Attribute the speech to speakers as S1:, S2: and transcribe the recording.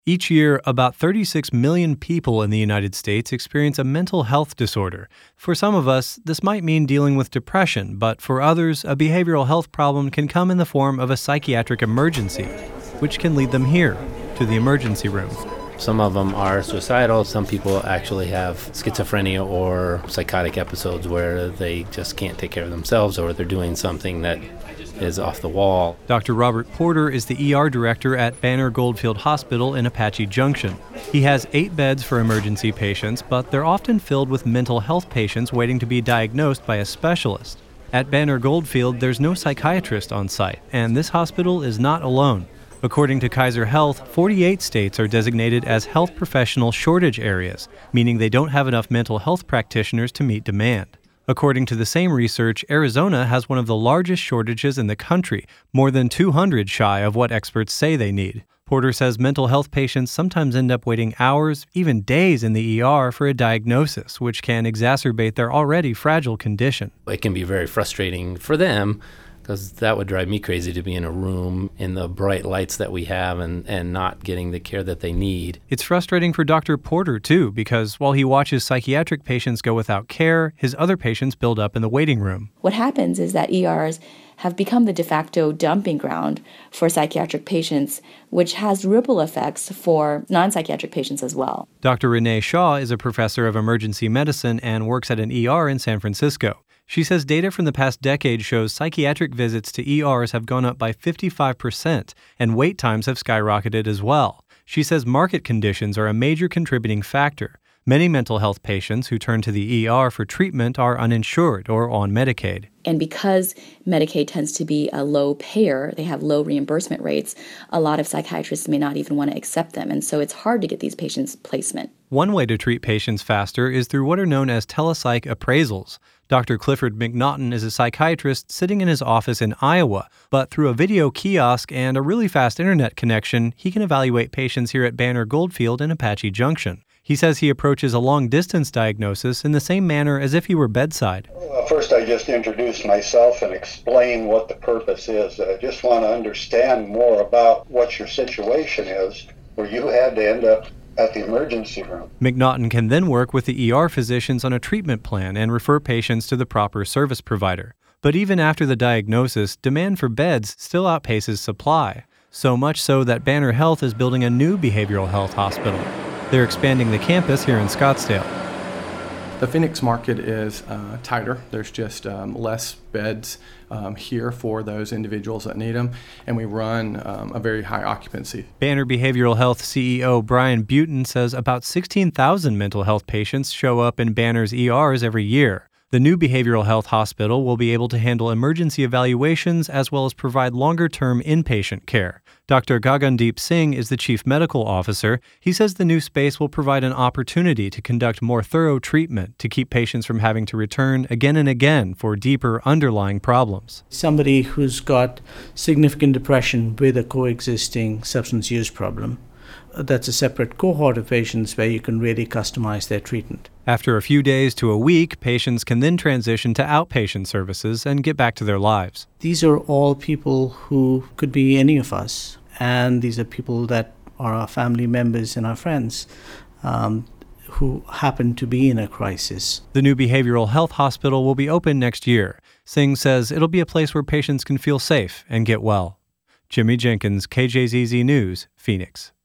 S1: Each year, about 36 million people in the United States experience a mental health disorder. For some of us, this might mean dealing with depression, but for others, a behavioral health problem can come in the form of a psychiatric emergency, which can lead them here, to the emergency room.
S2: Some of them are suicidal. Some people actually have schizophrenia or psychotic episodes where they just can't take care of themselves or they're doing something that is off the wall.
S1: Dr. Robert Porter is the ER director at Banner Goldfield Hospital in Apache Junction. He has 8 beds for emergency patients, but they're often filled with mental health patients waiting to be diagnosed by a specialist. At Banner Goldfield, there's no psychiatrist on site, and this hospital is not alone. According to Kaiser Health, 48 states are designated as health professional shortage areas, meaning they don't have enough mental health practitioners to meet demand. According to the same research, Arizona has one of the largest shortages in the country, more than 200 shy of what experts say they need. Porter says mental health patients sometimes end up waiting hours, even days in the ER for a diagnosis, which can exacerbate their already fragile condition.
S2: It can be very frustrating for them, because that would drive me crazy to be in a room in the bright lights that we have and not getting the care that they need.
S1: It's frustrating for Dr. Porter, too, because while he watches psychiatric patients go without care, his other patients build up in the waiting room.
S3: What happens is that ERs have become the de facto dumping ground for psychiatric patients, which has ripple effects for non-psychiatric patients as well.
S1: Dr. Renee Shaw is a professor of emergency medicine and works at an ER in San Francisco. She says data from the past decade shows psychiatric visits to ERs have gone up by 55%, and wait times have skyrocketed as well. She says market conditions are a major contributing factor. Many mental health patients who turn to the ER for treatment are uninsured or on Medicaid.
S3: And because Medicaid tends to be a low payer, they have low reimbursement rates, a lot of psychiatrists may not even want to accept them. And so it's hard to get these patients placement.
S1: One way to treat patients faster is through what are known as telepsych appraisals. Dr. Clifford McNaughton is a psychiatrist sitting in his office in Iowa, but through a video kiosk and a really fast internet connection, he can evaluate patients here at Banner Goldfield in Apache Junction. He says he approaches a long-distance diagnosis in the same manner as if he were bedside.
S4: Well, first, I just introduce myself and explain what the purpose is. I just want to understand more about what your situation is, where you had to end up at the emergency room.
S1: McNaughton can then work with the ER physicians on a treatment plan and refer patients to the proper service provider. But even after the diagnosis, demand for beds still outpaces supply. So much so that Banner Health is building a new behavioral health hospital. They're expanding the campus here in Scottsdale.
S5: The Phoenix market is tighter. There's just less beds here for those individuals that need them, and we run a very high occupancy.
S1: Banner Behavioral Health CEO Brian Butin says about 16,000 mental health patients show up in Banner's ERs every year. The new behavioral health hospital will be able to handle emergency evaluations as well as provide longer-term inpatient care. Dr. Gagandeep Singh is the chief medical officer. He says the new space will provide an opportunity to conduct more thorough treatment to keep patients from having to return again and again for deeper underlying problems.
S6: Somebody who's got significant depression with a coexisting substance use problem, that's a separate cohort of patients where you can really customize their treatment.
S1: After a few days to a week, patients can then transition to outpatient services and get back to their lives.
S6: These are all people who could be any of us, and these are people that are our family members and our friends who happen to be in a crisis.
S1: The new behavioral health hospital will be open next year. Singh says it'll be a place where patients can feel safe and get well. Jimmy Jenkins, KJZZ News, Phoenix.